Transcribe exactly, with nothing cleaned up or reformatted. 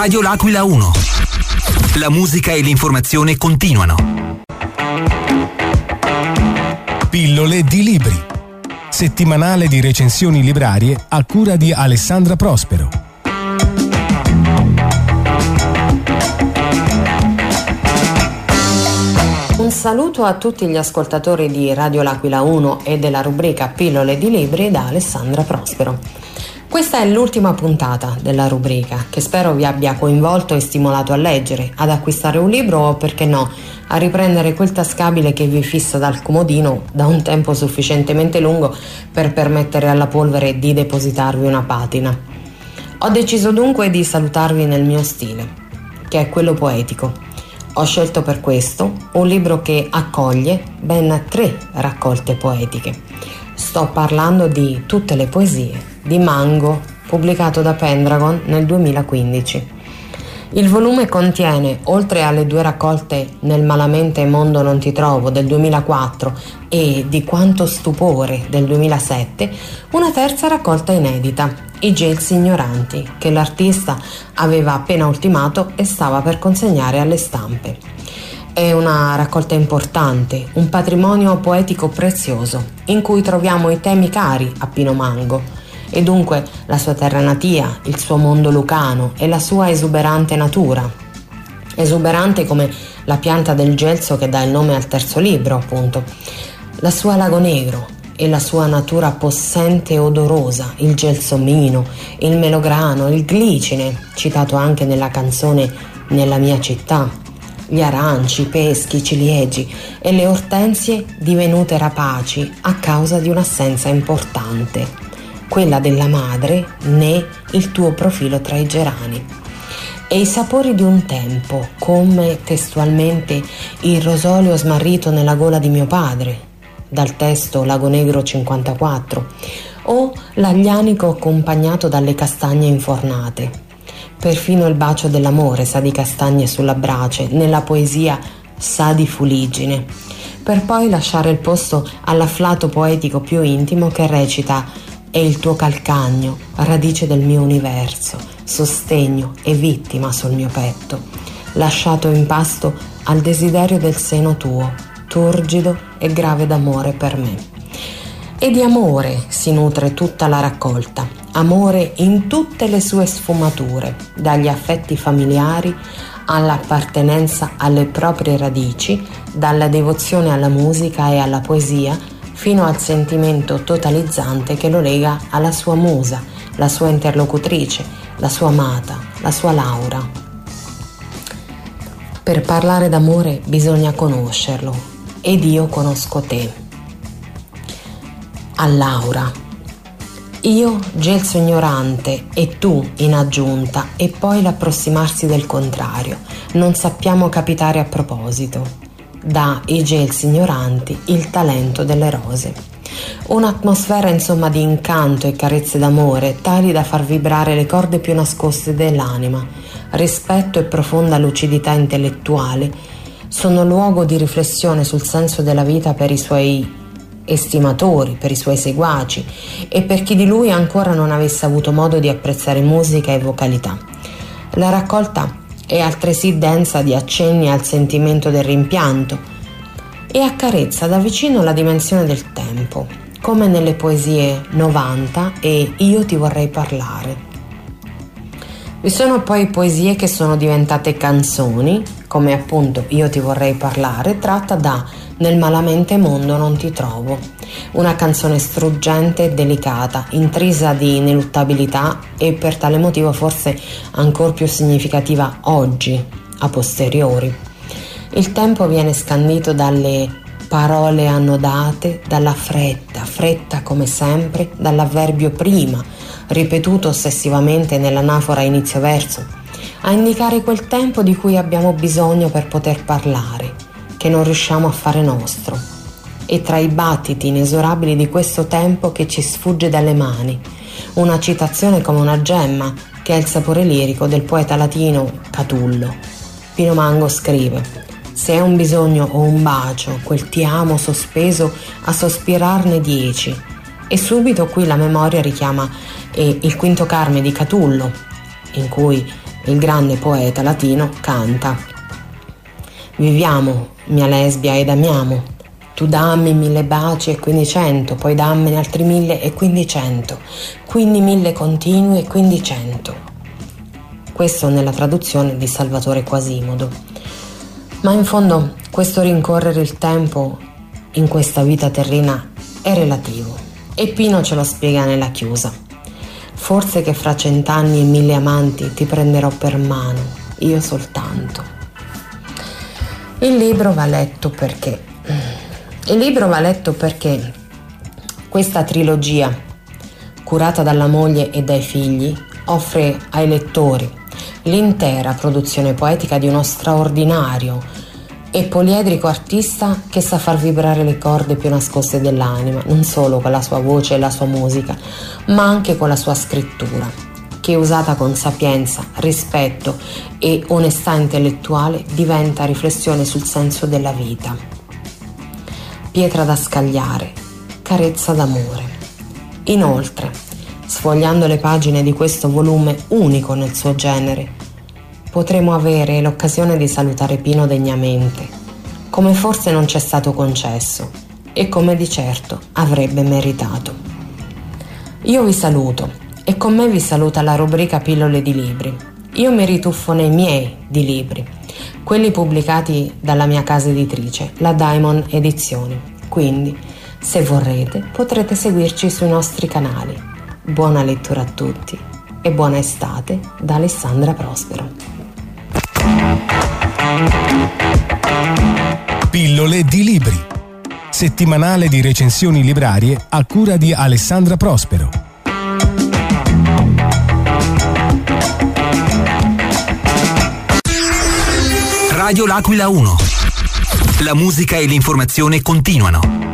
Radio L'Aquila uno. La musica e l'informazione continuano. Pillole di libri. Settimanale di recensioni librarie a cura di Alessandra Prospero. Un saluto a tutti gli ascoltatori di Radio L'Aquila uno e della rubrica Pillole di libri da Alessandra Prospero. Questa è l'ultima puntata della rubrica, che spero vi abbia coinvolto e stimolato a leggere, ad acquistare un libro o, perché no, a riprendere quel tascabile che vi fissa dal comodino da un tempo sufficientemente lungo per permettere alla polvere di depositarvi una patina. Ho deciso dunque di salutarvi nel mio stile, che è quello poetico. Ho scelto per questo un libro che accoglie ben tre raccolte poetiche. Sto parlando di Tutte le poesie di Mango, pubblicato da Pendragon nel duemilaquindici. Il volume contiene, oltre alle due raccolte Nel malamente mondo non ti trovo del duemilaquattro e Di quanto stupore del duemilasette, una terza raccolta inedita, I gelsi ignoranti, che l'artista aveva appena ultimato e stava per consegnare alle stampe. È una raccolta importante, un patrimonio poetico prezioso, in cui troviamo i temi cari a Pino Mango, e dunque la sua terra natia, il suo mondo lucano e la sua esuberante natura. Esuberante come la pianta del gelso che dà il nome al terzo libro, appunto. La sua Lago Negro e la sua natura possente e odorosa, il gelsomino, il melograno, il glicine, citato anche nella canzone Nella mia città, gli aranci, i peschi, i ciliegi e le ortensie divenute rapaci a causa di un'assenza importante, quella della madre, né il tuo profilo tra i gerani. E i sapori di un tempo, come testualmente il rosolio smarrito nella gola di mio padre, dal testo Lago Negro cinquantaquattro, o l'aglianico accompagnato dalle castagne infornate. Perfino il bacio dell'amore sa di castagne sulla brace, nella poesia sa di fuliggine, per poi lasciare il posto all'afflato poetico più intimo che recita: è il tuo calcagno, radice del mio universo, sostegno e vittima sul mio petto, lasciato in pasto al desiderio del seno tuo, turgido e grave d'amore per me. E di amore si nutre tutta la raccolta, amore in tutte le sue sfumature, dagli affetti familiari all'appartenenza alle proprie radici, dalla devozione alla musica e alla poesia, fino al sentimento totalizzante che lo lega alla sua musa, la sua interlocutrice, la sua amata, la sua Laura. Per parlare d'amore bisogna conoscerlo, ed io conosco te. A Laura. Io, gelso ignorante, e tu in aggiunta, e poi l'approssimarsi del contrario, non sappiamo capitare a proposito. Da I gelsi ignoranti il talento delle rose. Un'atmosfera insomma di incanto e carezze d'amore tali da far vibrare le corde più nascoste dell'anima. Rispetto e profonda lucidità intellettuale sono luogo di riflessione sul senso della vita per i suoi estimatori, per i suoi seguaci e per chi di lui ancora non avesse avuto modo di apprezzare musica e vocalità. La raccolta è altresì densa di accenni al sentimento del rimpianto e accarezza da vicino la dimensione del tempo, come nelle poesie novanta e Io ti vorrei parlare. Vi sono poi poesie che sono diventate canzoni, come appunto Io ti vorrei parlare, tratta da Nel malamente mondo non ti trovo, una canzone struggente e delicata, intrisa di ineluttabilità e per tale motivo forse ancor più significativa oggi, a posteriori. Il tempo viene scandito dalle parole annodate, dalla fretta, fretta come sempre, dall'avverbio prima, ripetuto ossessivamente nell'anafora inizio verso, a indicare quel tempo di cui abbiamo bisogno per poter parlare, che non riusciamo a fare nostro, e tra i battiti inesorabili di questo tempo che ci sfugge dalle mani, una citazione come una gemma che è il sapore lirico del poeta latino Catullo. Pino Mango scrive: se è un bisogno o un bacio, quel ti amo sospeso a sospirarne dieci, e subito qui la memoria richiama eh, il Quinto Carme di Catullo, in cui il grande poeta latino, canta: viviamo, mia lesbia, ed amiamo. Tu dammi mille baci e quindi cento, poi dammene altri mille e quindi cento, quindi mille continui e quindi cento. Questo nella traduzione di Salvatore Quasimodo. Ma in fondo questo rincorrere il tempo in questa vita terrena è relativo, e Pino ce lo spiega nella chiusa. Forse che fra cent'anni e mille amanti ti prenderò per mano, io soltanto. Il libro va letto perché? Il libro va letto perché questa trilogia, curata dalla moglie e dai figli, offre ai lettori l'intera produzione poetica di uno straordinario e poliedrico artista che sa far vibrare le corde più nascoste dell'anima, non solo con la sua voce e la sua musica, ma anche con la sua scrittura, che usata con sapienza, rispetto e onestà intellettuale diventa riflessione sul senso della vita. Pietra da scagliare, carezza d'amore. Inoltre, sfogliando le pagine di questo volume unico nel suo genere, potremo avere l'occasione di salutare Pino degnamente, come forse non c'è stato concesso e come di certo avrebbe meritato. Io vi saluto e con me vi saluta la rubrica Pillole di Libri. Io mi rituffo nei miei di libri, quelli pubblicati dalla mia casa editrice, la Diamond Edizioni. Quindi, se vorrete, potrete seguirci sui nostri canali. Buona lettura a tutti e buona estate da Alessandra Prospero. Pillole di Libri, settimanale di recensioni librarie a cura di Alessandra Prospero. Radio L'Aquila uno. La musica e l'informazione continuano.